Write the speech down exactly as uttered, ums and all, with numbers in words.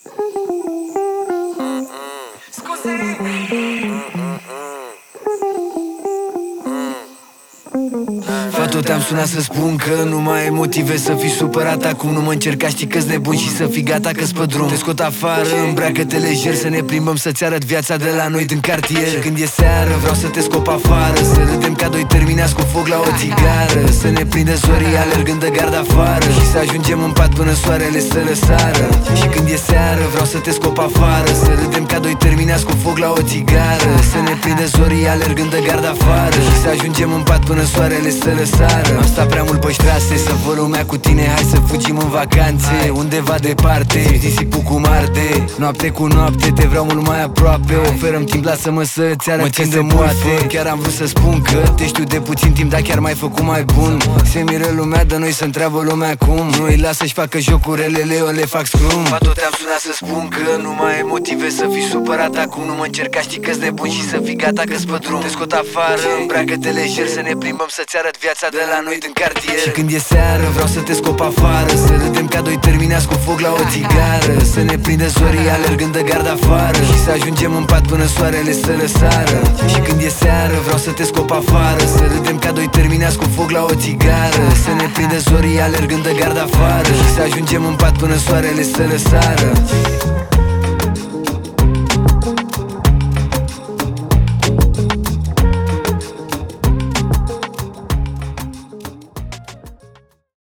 Fată, te-am sunat să spun că nu mai ai motive să fii supărat acum. Nu mă încerca, știi că-s nebun și să fii gata că-s pe drum. Te scot afară, îmbracă-te lejer, să ne plimbăm, să-ți arăt viața de la noi din cartier. Și când e seară, vreau să te scop afară, să râdem ca doi terminați cu foc la o țigară. Să ne prinde zorii alergând de gard afară și să ajungem în pat până soarele să răsară. Și când e seară, vreau să te scop afară, să râdem ca doi terminați cu foc la o țigară. Să ne prinde zorii alergând de gard afară și să ajungem în pat până soarele să răsară. Am stat prea mult pe ștrase, să vă lumea cu tine, hai să fugim în vacanțe undeva departe, nisipul cum arde. Noapte cu noapte, te vreau mult mai aproape. Oferăm timp, lasă-mă să-ți arăt când se poate. Chiar am vrut să spun că te știu de puțin timp, dar chiar m-ai făcut mai bun. Se miră lumea de noi, să întreabă lumea cum. Nu îi lasă să-și facă jocurile, eu le fac scrum. Fată, te-am sunat să spun că nu mai ai motive să fii supărat acum. Nu mă încerca, știi că-s nebun și să fii gata că-s pe drum. Te scot afară, îmbracă-te lejer, să ne plimbăm, să-ți arăt viața de la noi din cartier. Și când e seară, vreau să te scop afară, să râdem ca doi terminați cu foc la o țigară. Să ne prinde zorii alergând de gard afară și să ajungem în pat până soarele să răsară. Și când e seară, vreau să te scop afară, să râdem ca doi terminați cu foc la o țigară. Să ne prinde zorii alergând de gard afară și să ajungem în pat până soarele să răsară.